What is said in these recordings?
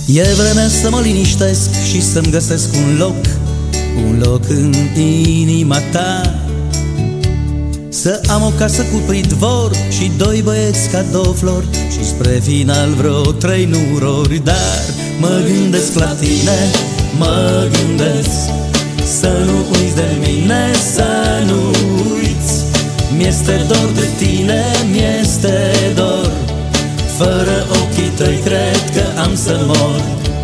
E vremea să mă liniștesc și să-mi găsesc un loc în inima ta. Să am o casă cu pridvor și doi băieți ca două flori și spre final vreo 3 nurori. Dar mă gândesc la tine, mă gândesc să nu uiți de mine, să nu uiți. Mi-este dor de tine, mi-este dor. Fără ochii tăi cred că am să mor.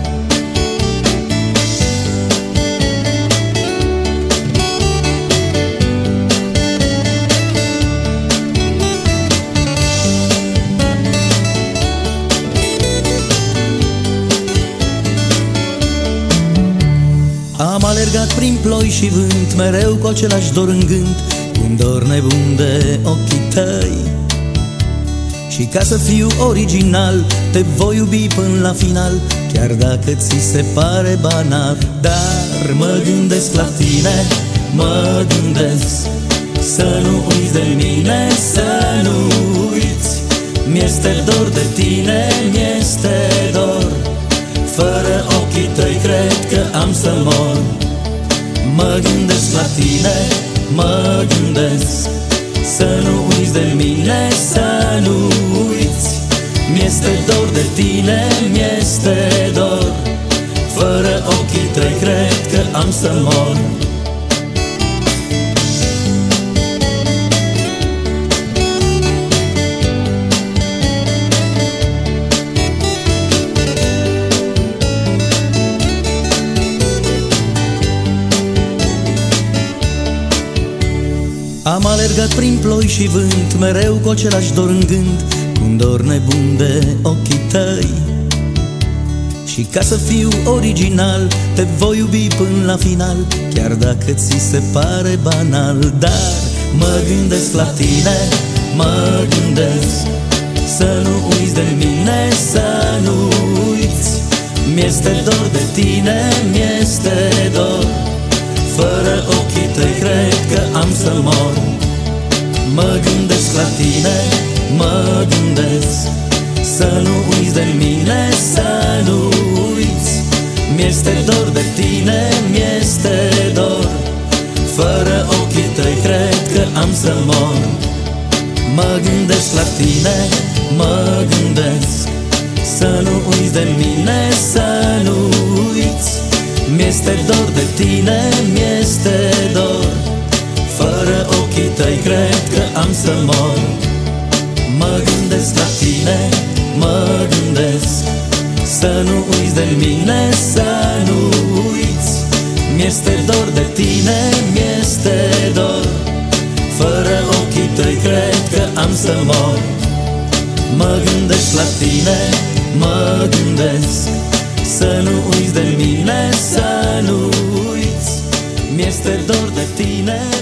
Am alergat prin ploi și vânt, mereu cu același dor în gând, un dor nebun de ochii tăi. Și ca să fiu original, te voi iubi până la final, chiar dacă ți se pare banal. Dar mă gândesc la tine, mă gândesc să nu uiți de mine, să nu uiți. Mi-este dor de tine, mi-este dor. Fără ochii tăi cred că am să mor. Mă gândesc la tine, mă gândesc să nu uiți de mine, să nu uiți. Mi-este dor de tine, mi-este dor. Fără ochii tăi cred că am să mor. Am alergat prin ploi și vânt, mereu cu același dor în gând, cu un dor nebun de ochii tăi. Și ca să fiu original, te voi iubi până la final, chiar dacă ți se pare banal. Dar mă gândesc la tine, mă gândesc să nu uiți de mine, să nu uiți. Mi-este dor de tine, mi-este dor. Fără ochii tăi cred că am să mor. Mă gândesc la tine, mă gândesc să nu uiți de mine, să nu uiți. Mi-este dor de tine, mi-este dor. Fără ochii tăi cred că am să mor. Mă gândesc la tine, mă gândesc să nu uiți de mine, să nu uiți. Mi-este dor de tine, mi-este dor. Fără ochii tăi cred că am să mor. Mă gândesc la tine, mă gândesc să nu uiți de mine, să nu uiți. Mi-este dor de tine, mi-este dor. Fără ochii tăi cred că am să mor. Mă gândesc la tine, mă gândesc să nu uiți de mine, să nu uiți. Mi-este dor de tine.